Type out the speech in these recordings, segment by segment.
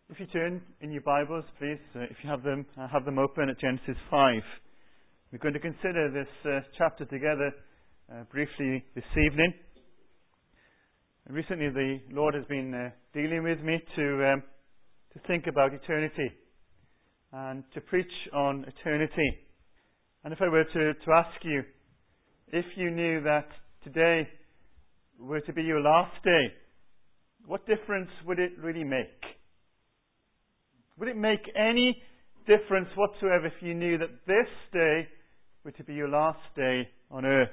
If you turn in your Bibles, please, if you have them open at Genesis 5. We're going to consider this chapter together briefly this evening. Recently, the Lord has been dealing with me to think about eternity and to preach on eternity. And if I were to ask you, if you knew that today were to be your last day, what difference would it really make? Would it make any difference whatsoever if you knew that this day were to be your last day on earth?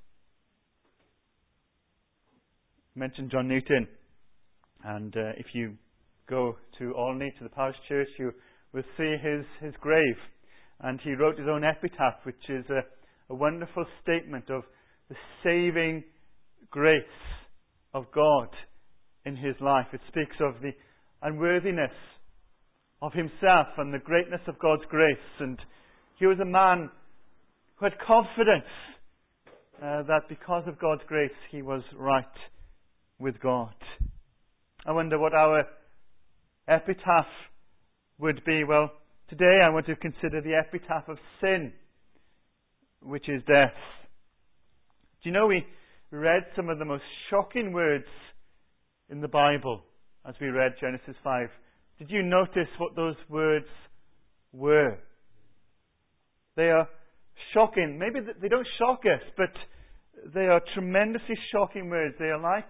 I mentioned John Newton, and if you go to Olney, to the parish church, you will see his grave. And he wrote his own epitaph, which is a wonderful statement of the saving grace of God in his life. It speaks of the unworthiness of himself and the greatness of God's grace. And he was a man who had confidence that because of God's grace he was right with God. I wonder what our epitaph would be. Well, today I want to consider the epitaph of sin, which is death. Do you know, we read some of the most shocking words in the Bible as we read Genesis 5. Did you notice what those words were? They are shocking. Maybe they don't shock us, but they are tremendously shocking words. They are like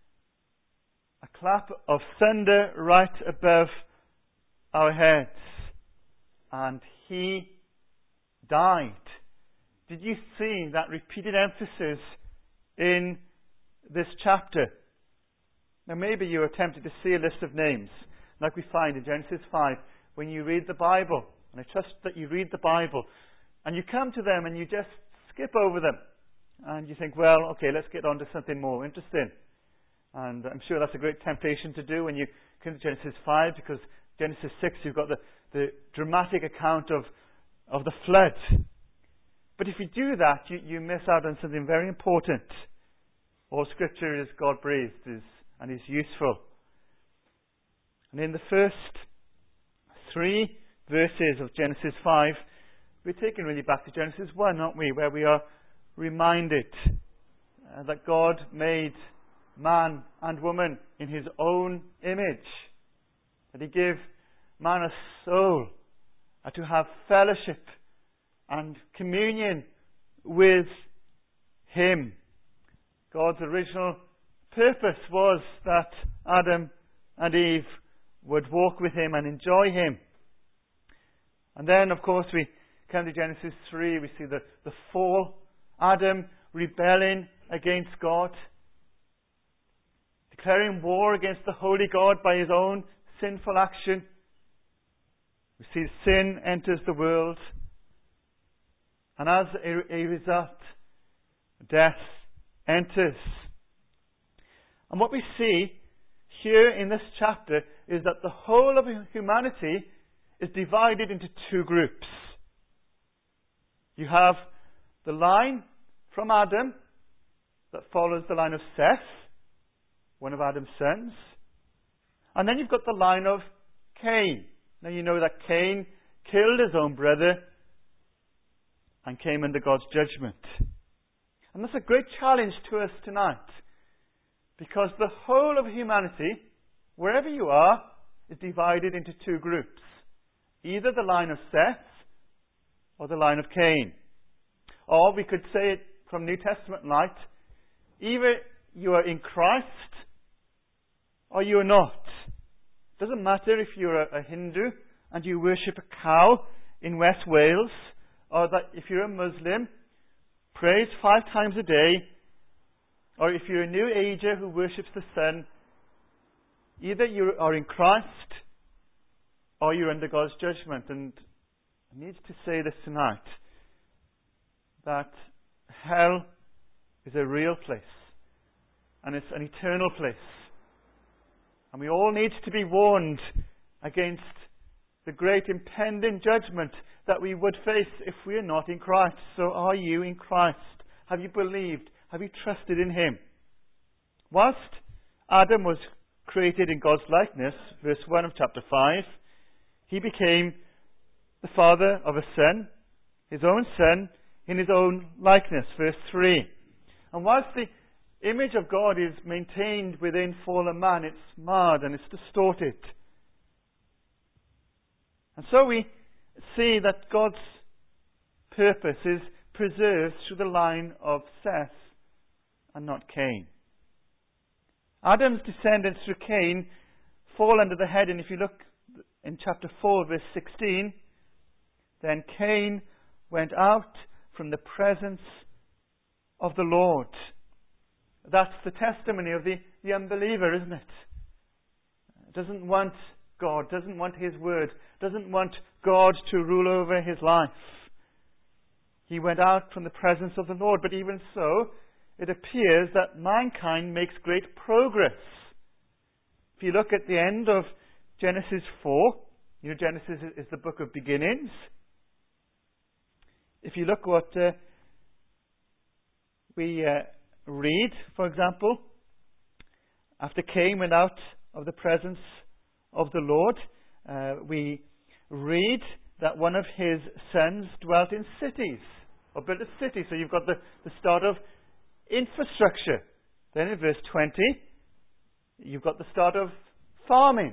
a clap of thunder right above our heads. And he died. Did you see that repeated emphasis in this chapter? Now maybe you are tempted to see a list of names, like we find in Genesis 5, when you read the Bible. And I trust that you read the Bible, and you come to them and you just skip over them. And you think, well, okay, let's get on to something more interesting. And I'm sure that's a great temptation to do when you come to Genesis 5, because Genesis 6, you've got the dramatic account of the flood. But if you do that, you miss out on something very important. All Scripture is God-breathed and is useful. And in the first 3 verses of Genesis 5, we're taken really back to Genesis 1, aren't we? Where we are reminded that God made man and woman in his own image. That he gave man a soul to have fellowship and communion with him. God's original purpose was that Adam and Eve would walk with him and enjoy him. And then, of course, we come to Genesis 3. We see the fall. Adam rebelling against God, declaring war against the holy God by his own sinful action. We see sin enters the world. And as a result, death enters. And what we see here in this chapter is that the whole of humanity is divided into 2 groups. You have the line from Adam that follows the line of Seth, one of Adam's sons. And then you've got the line of Cain. Now you know that Cain killed his own brother and came under God's judgment. And that's a great challenge to us tonight, because the whole of humanity, wherever you are, is divided into 2 groups. Either the line of Seth or the line of Cain. Or we could say it from New Testament light, either you are in Christ or you are not. It doesn't matter if you're a Hindu and you worship a cow in West Wales, or that if you're a Muslim, prays 5 times a day, or if you're a New Ager who worships the sun. Either you are in Christ or you're under God's judgment. And I need to say this tonight, that hell is a real place, and it's an eternal place. And we all need to be warned against the great impending judgment that we would face if we are not in Christ. So are you in Christ? Have you believed? Have you trusted in him? Whilst Adam was created in God's likeness, verse 1 of chapter 5, he became the father of a son, his own son, in his own likeness, verse 3. And whilst the image of God is maintained within fallen man, it's marred and it's distorted. And so we see that God's purpose is preserved through the line of Seth and not Cain. Adam's descendants through Cain fall under the head, and if you look in chapter 4, verse 16, then Cain went out from the presence of the Lord. That's the testimony of the unbeliever, isn't it? Doesn't want God, doesn't want His word, doesn't want God to rule over his life. He went out from the presence of the Lord, but even so, it appears that mankind makes great progress. If you look at the end of Genesis 4, you know, Genesis is the book of beginnings. If you look what we read, for example, after Cain went out of the presence of the Lord, we read that one of his sons dwelt in cities, or built a city. So you've got the start of infrastructure. Then in verse 20, you've got the start of farming.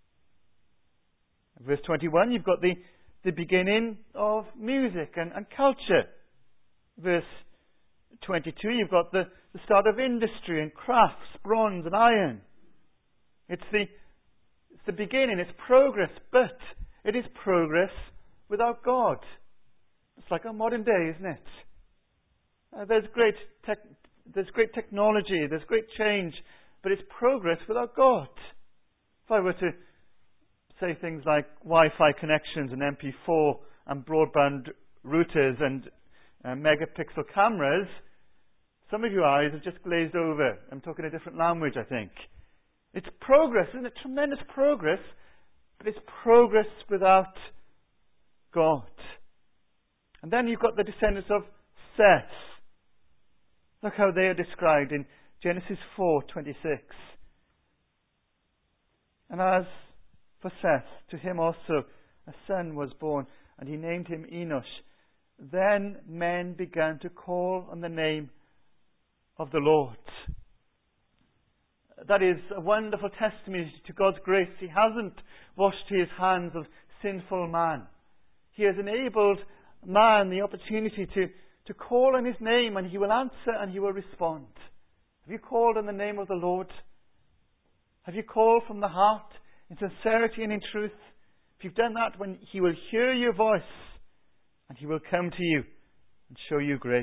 In verse 21, you've got the beginning of music and culture. Verse 22, you've got the start of industry and crafts, bronze and iron. It's the beginning, it's progress, but it is progress without God. It's like our modern day, isn't it? There's great technology, there's great change, but it's progress without God. If I were to say things like Wi-Fi connections and MP4 and broadband routers and megapixel cameras, some of your eyes have just glazed over. I'm talking a different language, I think. It's progress, isn't it? Tremendous progress, but it's progress without God. And then you've got the descendants of Seth. Look how they are described in Genesis 4:26. And as for Seth, to him also a son was born, and he named him Enosh. Then men began to call on the name of the Lord. That is a wonderful testimony to God's grace. He hasn't washed his hands of sinful man. He has enabled man the opportunity to call on his name, and he will answer and he will respond. Have you called on the name of the Lord? Have you called from the heart in sincerity and in truth? If you've done that, when he will hear your voice and he will come to you and show you grace.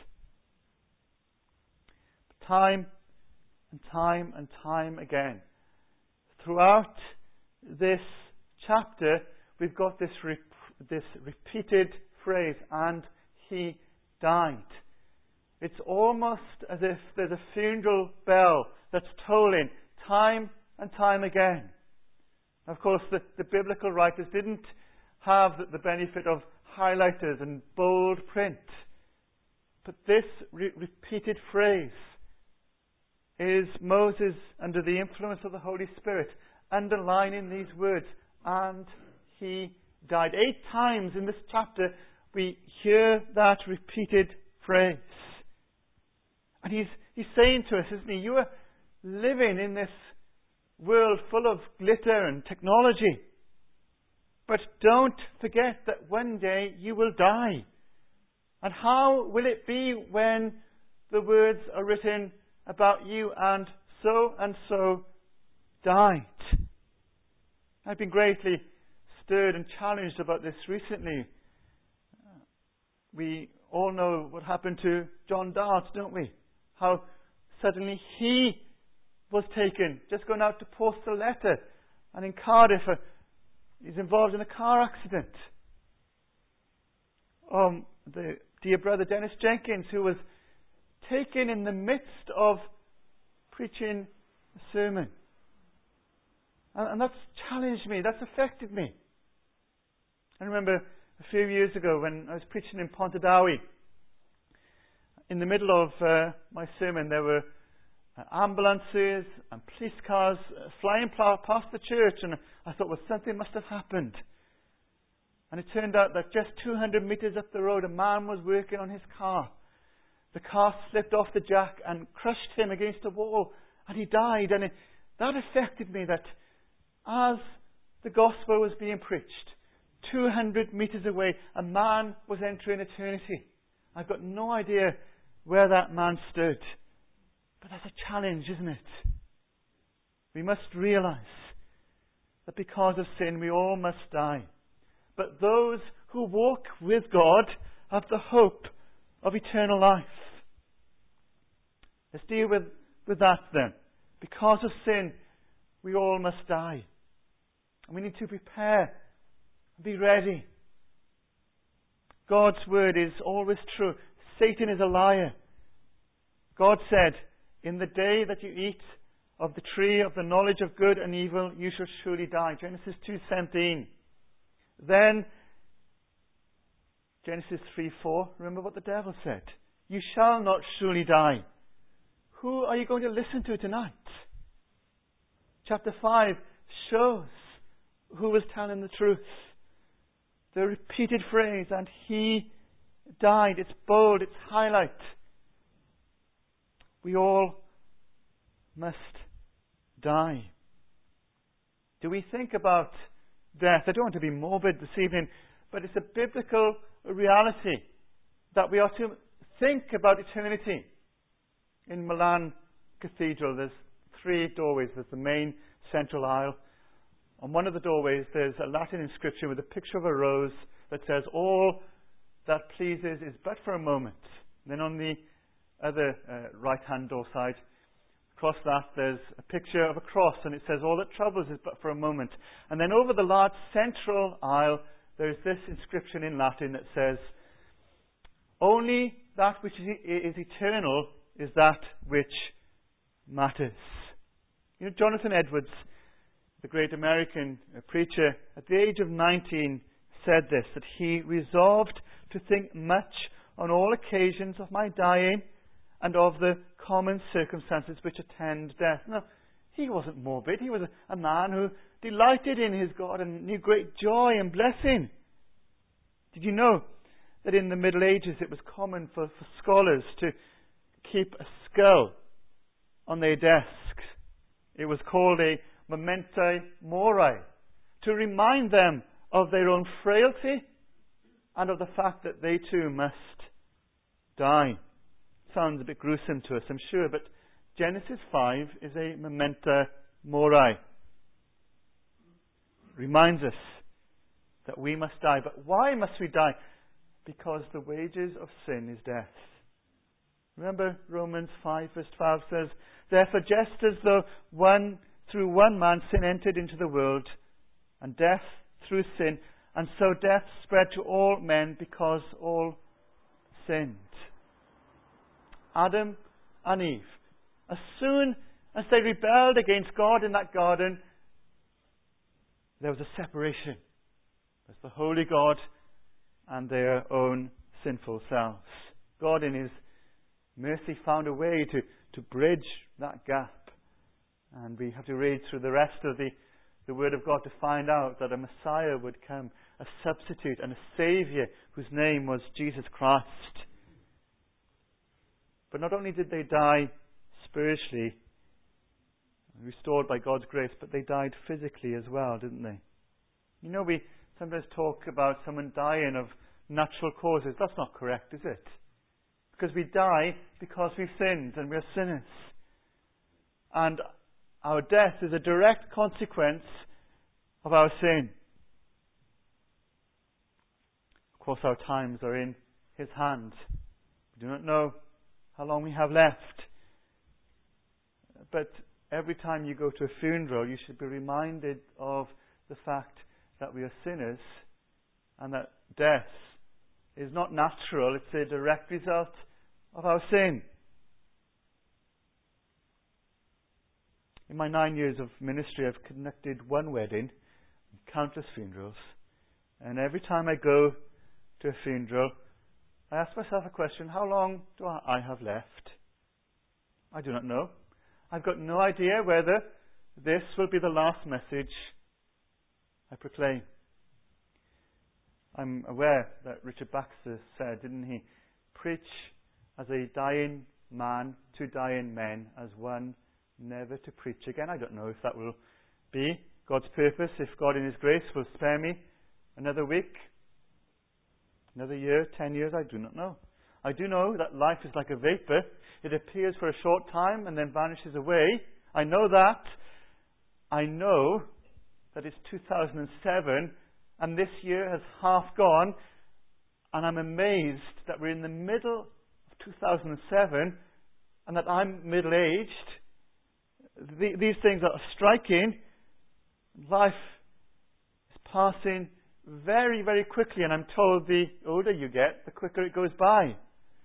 Time and time and time again, throughout this chapter, we've got this repeated phrase, and he died. It's almost as if there's a funeral bell that's tolling time and time again. Of course, the biblical writers didn't have the benefit of highlighters and bold print. But this repeated phrase is Moses, under the influence of the Holy Spirit, underlining these words, and he died. 8 times in this chapter we hear that repeated phrase. And he's saying to us, isn't he, you are living in this world full of glitter and technology. But don't forget that one day you will die. And how will it be when the words are written about you and so died? I've been greatly stirred and challenged about this recently. We all know what happened to John Dart, don't we? How suddenly he was taken, just going out to post a letter, and in Cardiff he's involved in a car accident. The dear brother Dennis Jenkins, who was taken in the midst of preaching a sermon. And that's challenged me, that's affected me. I remember a few years ago when I was preaching in Pontardawe. In the middle of my sermon, there were ambulances and police cars flying past the church, and I thought, well, something must have happened. And it turned out that just 200 meters up the road, a man was working on his car. The car slipped off the jack and crushed him against a wall, and he died. And that affected me, that as the gospel was being preached, 200 meters away, a man was entering eternity. I've got no idea where that man stood. But that's a challenge, isn't it? We must realize that because of sin, we all must die. But those who walk with God have the hope of eternal life. Let's deal with that then. Because of sin, we all must die. And we need to prepare and be ready. God's word is always true. Satan is a liar. God said, in the day that you eat of the tree of the knowledge of good and evil, you shall surely die. Genesis 2:17. Then, Genesis 3:4, remember what the devil said. You shall not surely die. Who are you going to listen to tonight? Chapter 5 shows who was telling the truth. The repeated phrase, and he died. It's bold, it's highlight. We all must die. Do we think about death? I don't want to be morbid this evening, but it's a biblical reality that we are to think about eternity. In Milan Cathedral, there's 3 doorways. There's the main central aisle. On one of the doorways, there's a Latin inscription with a picture of a rose that says, all that pleases is but for a moment. And then on the other right-hand door side, across that, there's a picture of a cross, and it says, all that troubles is but for a moment. And then over the large central aisle, there's this inscription in Latin that says, only that which is eternal is that which matters. You know, Jonathan Edwards, the great American preacher, at the age of 19 said this, that he resolved to think much on all occasions of my dying and of the common circumstances which attend death. Now, he wasn't morbid. He was a man who delighted in his God and knew great joy and blessing. Did you know that in the Middle Ages it was common for scholars to keep a skull on their desks? It was called a memento mori, to remind them of their own frailty and of the fact that they too must die. Sounds a bit gruesome to us, I'm sure, but Genesis 5 is a memento mori. Reminds us that we must die. But why must we die? Because the wages of sin is death. Remember Romans 5 verse 12 says, therefore just as though through one man sin entered into the world, and death through sin, and so death spread to all men because all sinned. Adam and Eve, as soon as they rebelled against God in that garden, there was a separation. There's the holy God and their own sinful selves. God in his mercy found a way to bridge that gap. And we have to read through the rest of the Word of God to find out that a Messiah would come, a substitute and a Saviour whose name was Jesus Christ. But not only did they die spiritually, restored by God's grace, but they died physically as well, didn't they? You know, we sometimes talk about someone dying of natural causes. That's not correct, is it? Because we die because we've sinned and we're sinners. And our death is a direct consequence of our sin. Of course, our times are in his hand. We do not know how long we have left. But every time you go to a funeral, you should be reminded of the fact that we are sinners and that death is not natural. It's a direct result of our sin. In my 9 years of ministry, I've conducted one wedding and countless funerals. And every time I go to a funeral, I ask myself a question: how long do I have left? I do not know. I've got no idea whether this will be the last message I proclaim. I'm aware that Richard Baxter said, didn't he? Preach as a dying man to dying men, as one never to preach again. I don't know if that will be God's purpose, if God in His grace will spare me another week, another year, 10 years, I do not know. I do know that life is like a vapor. It appears for a short time and then vanishes away. I know that. I know that it's 2007 and this year has half gone, and I'm amazed that we're in the middle of 2007 and that I'm middle-aged. These things are striking. Life is passing very, very quickly, and I'm told the older you get, the quicker it goes by. I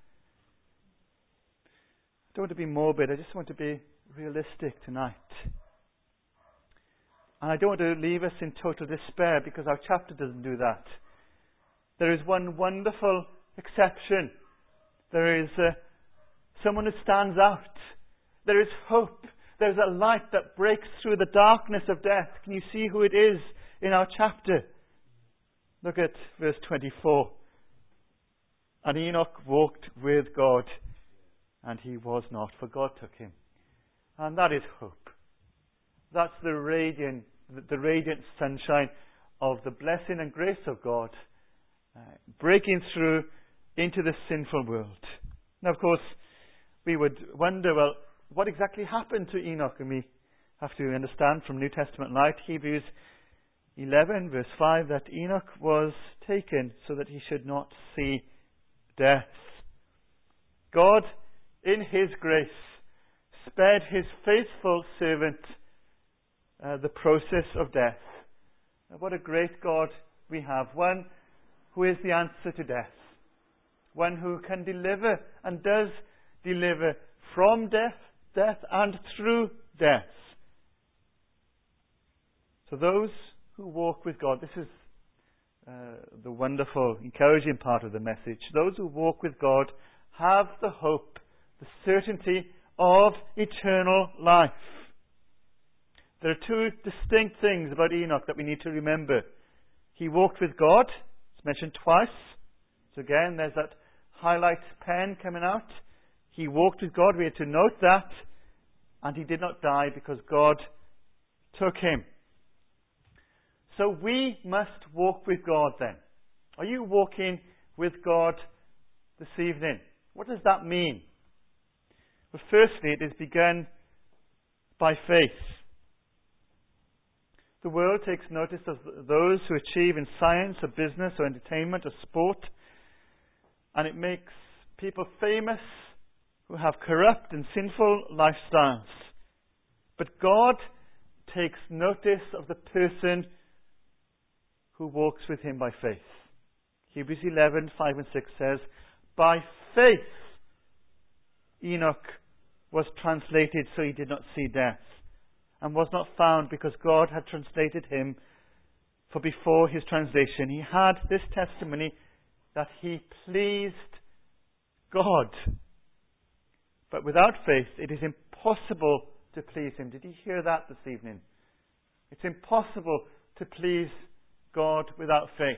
don't want to be morbid, I just want to be realistic tonight. And I don't want to leave us in total despair, because our chapter doesn't do that. There is one wonderful exception. There is someone who stands out. There is hope. There's a light that breaks through the darkness of death. Can you see who it is in our chapter? Look at verse 24. And Enoch walked with God, and he was not, for God took him. And that is hope. That's the radiant sunshine of the blessing and grace of God breaking through into the sinful world. Now, of course, we would wonder, well, what exactly happened to Enoch? And we have to understand from New Testament light, Hebrews 11, verse 5, that Enoch was taken so that he should not see death. God, in His grace, spared His faithful servant the process of death. What a great God we have. One who is the answer to death. One who can deliver and does deliver from death and through death. So those who walk with God, this is the wonderful, encouraging part of the message. Those who walk with God have the hope, the certainty of eternal life. There are two distinct things about Enoch that we need to remember. He walked with God. It's mentioned twice. So again, there's that highlight pen coming out. He walked with God. We had to note that. And he did not die because God took him. So we must walk with God then. Are you walking with God this evening? What does that mean? Well, firstly, it is begun by faith. The world takes notice of those who achieve in science or business or entertainment or sport, and it makes people famous who have corrupt and sinful lifestyles. But God takes notice of the person who walks with Him by faith. Hebrews 11, 5 and 6 says, by faith Enoch was translated so he did not see death, and was not found because God had translated him. For before his translation he had this testimony that he pleased God. But without faith it is impossible to please Him. Did you hear that this evening? It's impossible to please God without faith.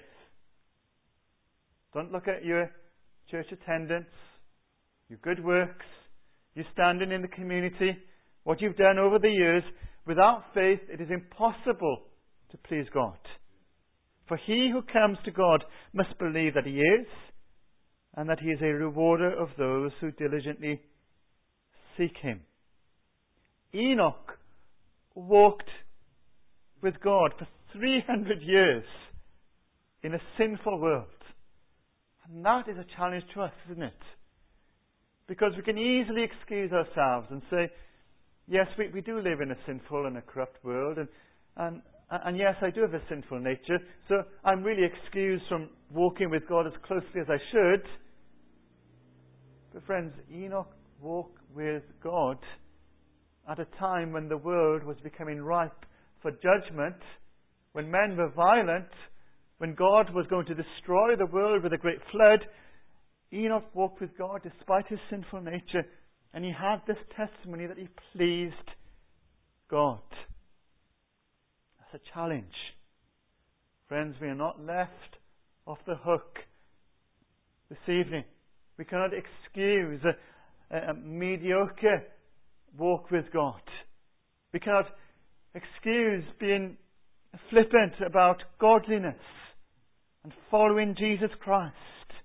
Don't look at your church attendance, your good works, your standing in the community, what you've done over the years. Without faith, it is impossible to please God. For he who comes to God must believe that He is, and that He is a rewarder of those who diligently seek Him. Enoch walked with God for 300 years in a sinful world. And that is a challenge to us, isn't it? Because we can easily excuse ourselves and say, yes, we do live in a sinful and a corrupt world, and yes, I do have a sinful nature, so I'm really excused from walking with God as closely as I should. But friends, Enoch walked with God at a time when the world was becoming ripe for judgment, when men were violent, when God was going to destroy the world with a great flood. Enoch walked with God despite his sinful nature And he had this testimony that he pleased God. That's a challenge. Friends, we are not left off the hook this evening. We cannot excuse a mediocre walk with God. We cannot excuse being flippant about godliness and following Jesus Christ.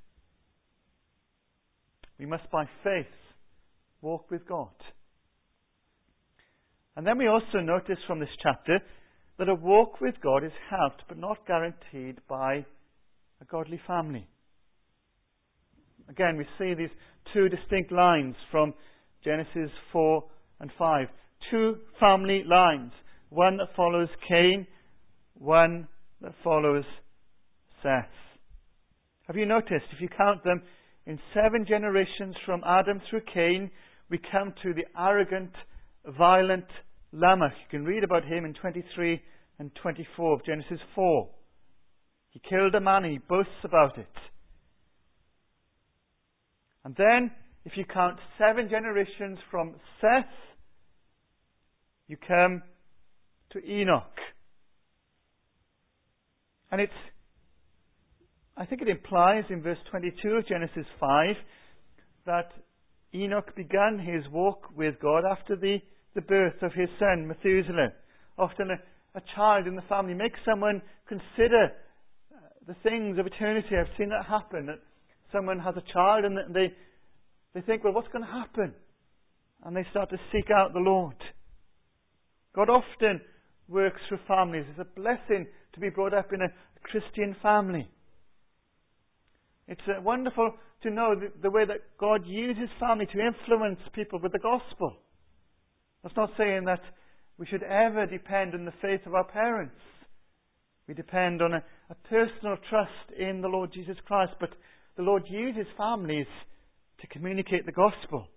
We must, by faith, walk with God. And then we also notice from this chapter that a walk with God is helped but not guaranteed by a godly family. Again, we see these two distinct lines from Genesis 4 and 5. Two family lines. One that follows Cain, one that follows Seth. Have you noticed, if you count them, in 7 generations from Adam through Cain, we come to the arrogant, violent Lamech. You can read about him in 23 and 24 of Genesis 4. He killed a man and he boasts about it. And then, if you count 7 generations from Seth, you come to Enoch. And I think it implies in verse 22 of Genesis 5 that Enoch began his walk with God after the birth of his son, Methuselah. Often a child in the family makes someone consider the things of eternity. I've seen that happen. That someone has a child and they think, well, what's going to happen? And they start to seek out the Lord. God often works through families. It's a blessing to be brought up in a Christian family. It's wonderful to know the way that God uses family to influence people with the gospel. That's not saying that we should ever depend on the faith of our parents. We depend on a personal trust in the Lord Jesus Christ, but the Lord uses families to communicate the gospel.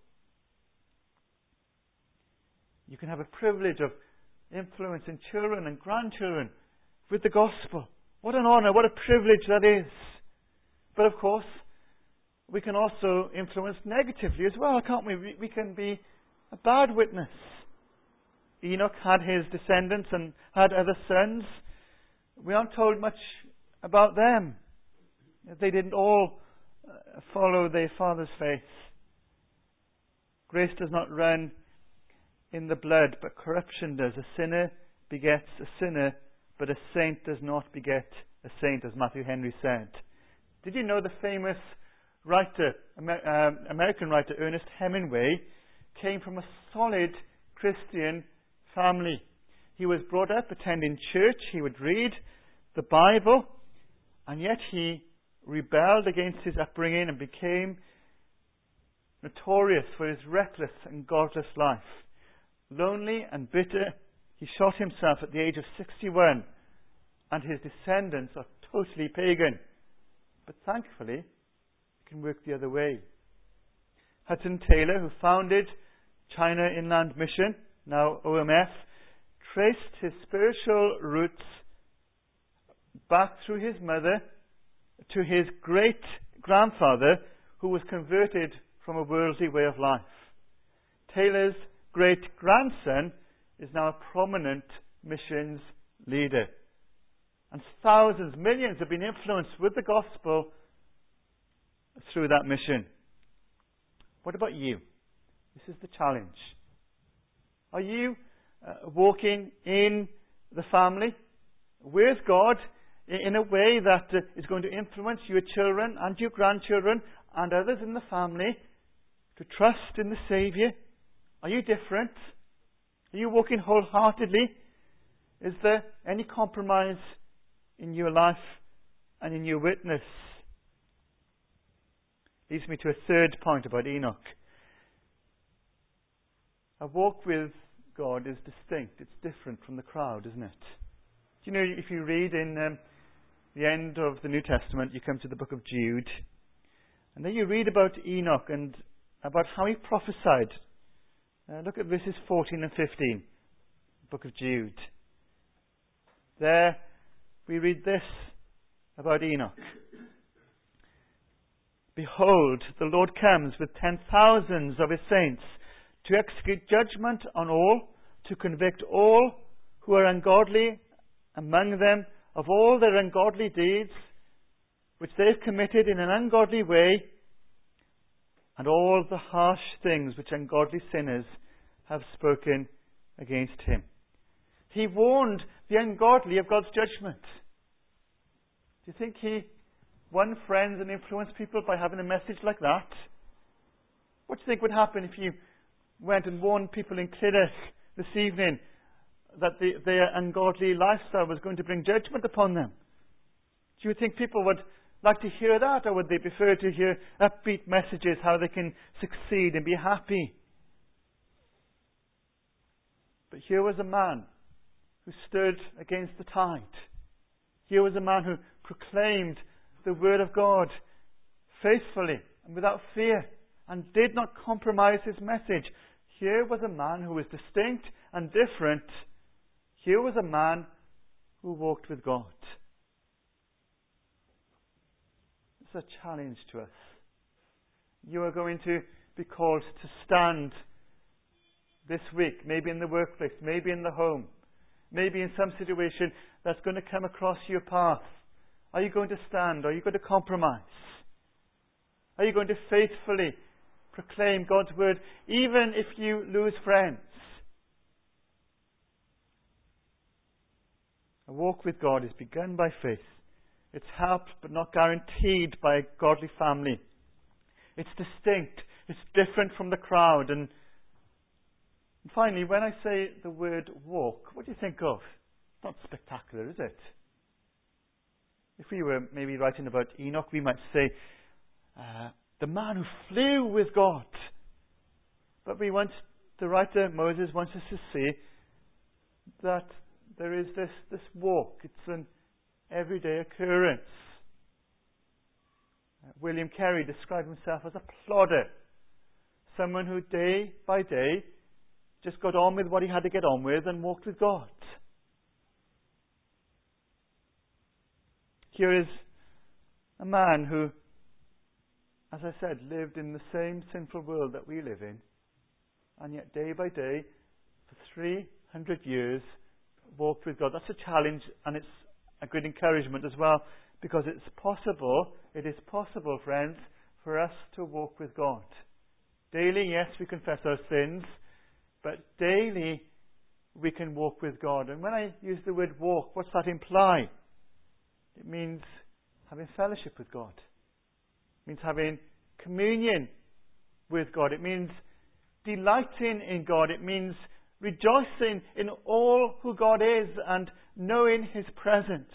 You can have a privilege of influencing children and grandchildren with the gospel. What an honour, what a privilege that is. But of course, we can also influence negatively as well, can't we? We can be a bad witness. Enoch had his descendants and had other sons. We aren't told much about them. They didn't all follow their father's faith. Grace does not run in the blood, but corruption does. A sinner begets a sinner, but a saint does not beget a saint, as Matthew Henry said. Did you know the famous writer, American writer Ernest Hemingway, came from a solid Christian family? He was brought up attending church. He would read the Bible, and yet he rebelled against his upbringing and became notorious for his reckless and godless life. Lonely and bitter, he shot himself at the age of 61, and his descendants are totally pagan. But thankfully, it can work the other way. Hudson Taylor, who founded China Inland Mission, now OMF, traced his spiritual roots back through his mother to his great-grandfather, who was converted from a worldly way of life. Taylor's great-grandson is now a prominent missions leader. And thousands, millions have been influenced with the gospel through that mission. What about you? This is the challenge. Are you walking in the family with God in a way that is going to influence your children and your grandchildren and others in the family to trust in the Saviour? Are you different? Are you walking wholeheartedly? Is there any compromise in your life and in your witness? Leads me to a third point about Enoch. A walk with God is distinct. It's different from the crowd, isn't it? Do you know, if you read in the end of the New Testament, you come to the book of Jude, and then you read about Enoch and about how he prophesied. Look at verses 14 and 15, book of Jude. There we read this about Enoch. Behold, the Lord comes with 10,000s of his saints to execute judgment on all, to convict all who are ungodly among them of all their ungodly deeds, which they've committed in an ungodly way, and all the harsh things which ungodly sinners have spoken against him. He warned the ungodly of God's judgment. Do you think he won friends and influenced people by having a message like that? What do you think would happen if you went and warned people in Clydach this evening that their ungodly lifestyle was going to bring judgment upon them? Do you think people would like to hear that, or would they prefer to hear upbeat messages, how they can succeed and be happy? But here was a man who stood against the tide. Here was a man who proclaimed the word of God faithfully and without fear, and did not compromise his message. Here was a man who was distinct and different. Here was a man who walked with God. It's a challenge to us. You are going to be called to stand this week, maybe in the workplace, maybe in the home, maybe in some situation that's going to come across your path. Are you going to stand? Are you going to compromise? Are you going to faithfully proclaim God's word, even if you lose friends? A walk with God is begun by faith. It's helped but not guaranteed by a godly family. It's distinct. It's different from the crowd. And finally, when I say the word walk, what do you think of? It's not spectacular, is it? If we were maybe writing about Enoch, we might say, the man who flew with God. But the writer Moses wants us to see that there is this walk. It's an everyday occurrence. William Carey described himself as a plodder. Someone who day by day just got on with what he had to get on with and walked with God. Here is a man who, as I said, lived in the same sinful world that we live in, and yet day by day, for 300 years, walked with God. That's a challenge, and it's a good encouragement as well, because it is possible, friends, for us to walk with God. Daily, yes, we confess our sins, but daily we can walk with God. And when I use the word walk, what's that imply? It means having fellowship with God. It means having communion with God. It means delighting in God. It means rejoicing in all who God is and knowing his presence.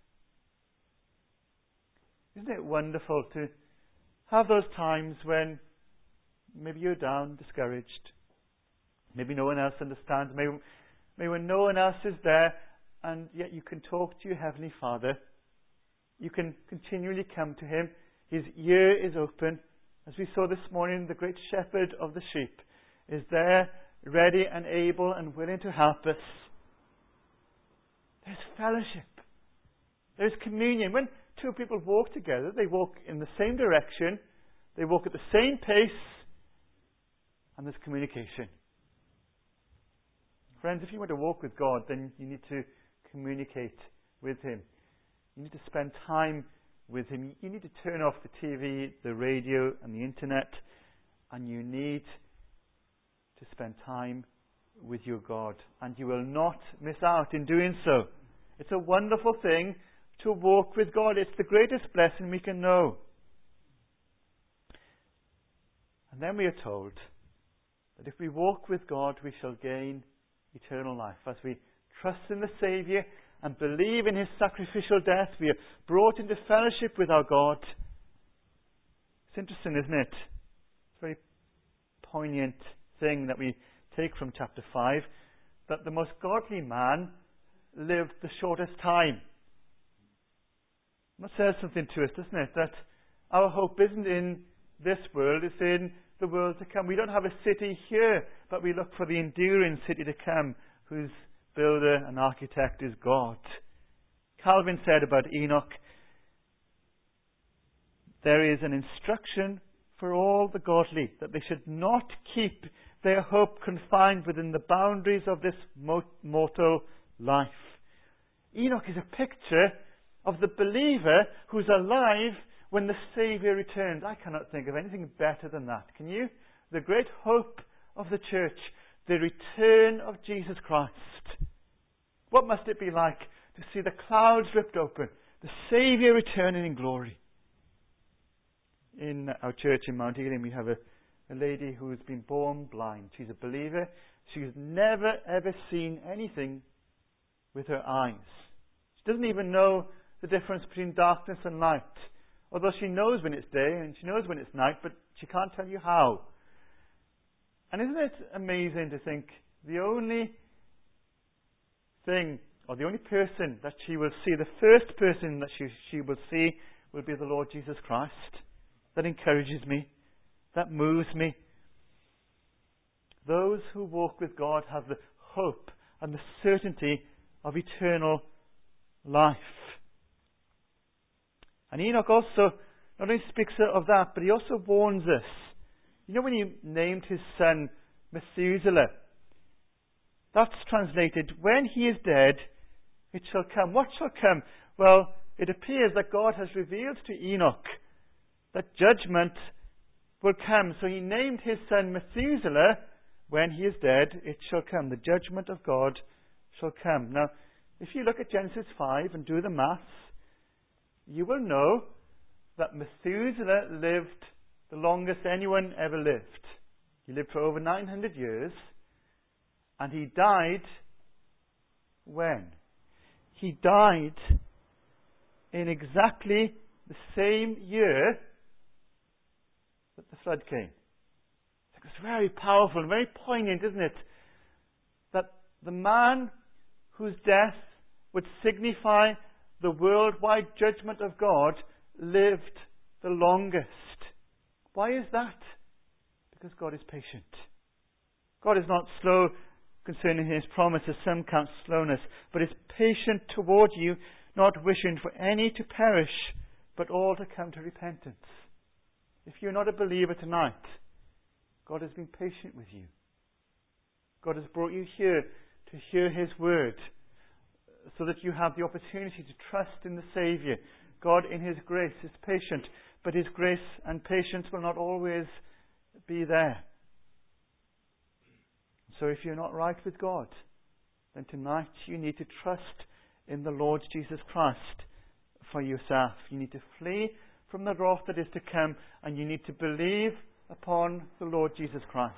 Isn't it wonderful to have those times when maybe you're down, discouraged, maybe no one else understands, maybe when no one else is there, and yet you can talk to your Heavenly Father. You can continually come to him. His ear is open. As we saw this morning, the great shepherd of the sheep is there, ready and able and willing to help us. There's fellowship. There's communion. When two people walk together, they walk in the same direction, they walk at the same pace, and there's communication. Friends, if you want to walk with God, then you need to communicate with him. You need to spend time with him. You need to turn off the TV, the radio, and the internet, and you need to spend time with your God. And you will not miss out in doing so. It's a wonderful thing to walk with God. It's the greatest blessing we can know. And then we are told that if we walk with God, we shall gain eternal life. As we trust in the Saviour and believe in his sacrificial death, we are brought into fellowship with our God. It's interesting, isn't it? It's a very poignant thing that we take from chapter 5, that the most godly man lived the shortest time. That says something to us, doesn't it? That our hope isn't in this world, it's in the world to come. We don't have a city here, but we look for the enduring city to come, whose builder and architect is God. Calvin said about Enoch, there is an instruction for all the godly that they should not keep their hope confined within the boundaries of this mortal life. Enoch is a picture of the believer who's alive when the Saviour returns. I cannot think of anything better than that. Can you? The great hope of the church, the return of Jesus Christ. What must it be like to see the clouds ripped open, the Saviour returning in glory? In our church in Mount Ealing, we have a lady who has been born blind. She's a believer. She's never ever seen anything with her eyes. She doesn't even know the difference between darkness and light. Although she knows when it's day and she knows when it's night, but she can't tell you how. And isn't it amazing to think the only thing, or the only person that she will see, the first person that she will see will be the Lord Jesus Christ. That encourages me. That moves me. Those who walk with God have the hope and the certainty of eternal life. And Enoch also not only speaks of that, but he also warns us. You know, when he named his son Methuselah, that's translated, when he is dead, it shall come. What shall come? Well, it appears that God has revealed to Enoch that judgment will come. So he named his son Methuselah. When he is dead, it shall come. The judgment of God shall come. Now, if you look at Genesis 5 and do the maths, you will know that Methuselah lived the longest anyone ever lived. He lived for over 900 years. And he died when? He died in exactly the same year that the flood came. It's very powerful and very poignant, isn't it? That the man whose death would signify the worldwide judgment of God lived the longest. Why is that? Because God is patient. God is not slow concerning his promises. Some count slowness, but is patient toward you, not wishing for any to perish, but all to come to repentance. If you're not a believer tonight, God has been patient with you. God has brought you here to hear his word, so that you have the opportunity to trust in the Saviour. God in his grace is patient, but his grace and patience will not always be there. So if you're not right with God, then tonight you need to trust in the Lord Jesus Christ for yourself. You need to flee from the wrath that is to come, and you need to believe upon the Lord Jesus Christ.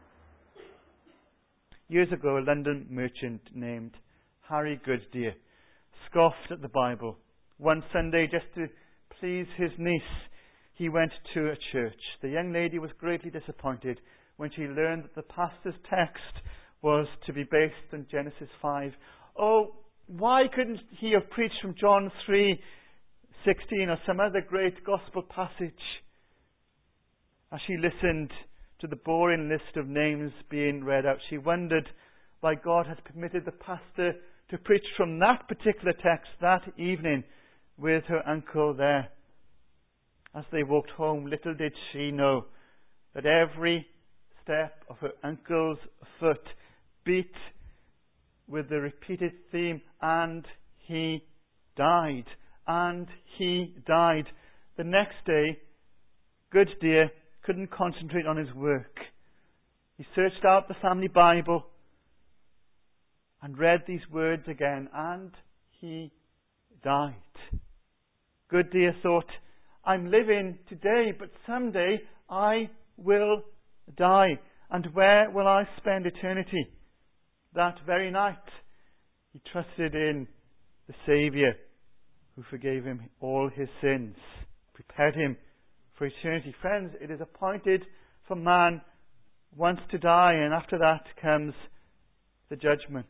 Years ago, a London merchant named Harry Gooddeer scoffed at the Bible. One Sunday, just to please his niece, he went to a church. The young lady was greatly disappointed when she learned that the pastor's text was to be based on Genesis 5. Oh, why couldn't he have preached from John 3:16 or some other great gospel passage? As she listened to the boring list of names being read out, she wondered why God had permitted the pastor to preach from that particular text that evening with her uncle there. As they walked home, little did she know that every step of her uncle's foot beat with the repeated theme, and he died, and he died. The next day, Gooddeer couldn't concentrate on his work. He searched out the family Bible and read these words again, and he died. Gooddeer thought, I'm living today, but someday I will die. And where will I spend eternity? That very night, he trusted in the Saviour who forgave him all his sins, prepared him for eternity. Friends, it is appointed for man once to die, and after that comes the judgment.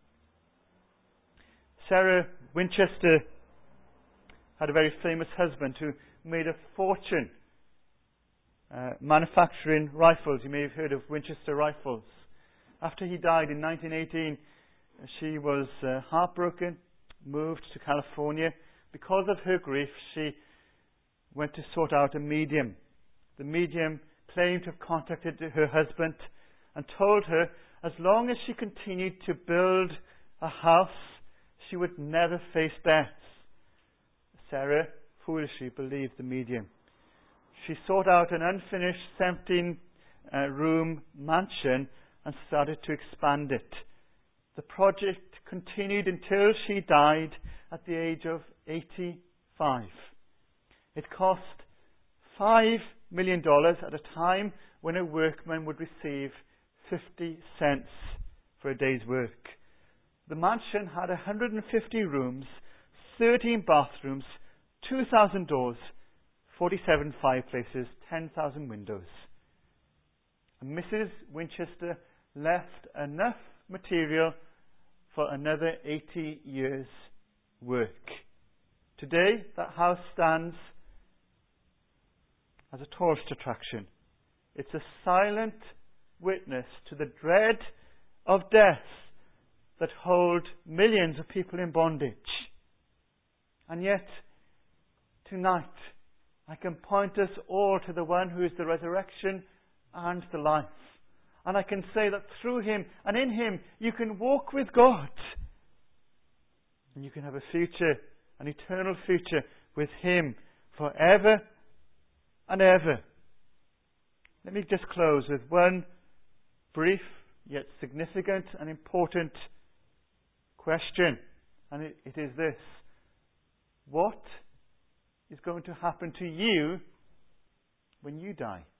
Sarah Winchester had a very famous husband who made a fortune manufacturing rifles. You may have heard of Winchester rifles. After he died in 1918, she was heartbroken, moved to California. Because of her grief, she went to sort out a medium. The medium claimed to have contacted her husband and told her as long as she continued to build a house, she would never face death. Sarah foolishly believed the medium. She sought out an unfinished 17-room mansion and started to expand it. The project continued until she died at the age of 85. It cost $5 million at a time when a workman would receive 50 cents for a day's work. The mansion had 150 rooms, 13 bathrooms, 2,000 doors, 47 fireplaces, 10,000 windows. And Mrs. Winchester left enough material for another 80 years' work. Today, that house stands as a tourist attraction. It's a silent witness to the dread of death that hold millions of people in bondage. And yet, tonight, I can point us all to the one who is the resurrection and the life. And I can say that through him and in him, you can walk with God. And you can have a future, an eternal future with him forever and ever. Let me just close with one brief yet significant and important question. And it is this. What is going to happen to you when you die?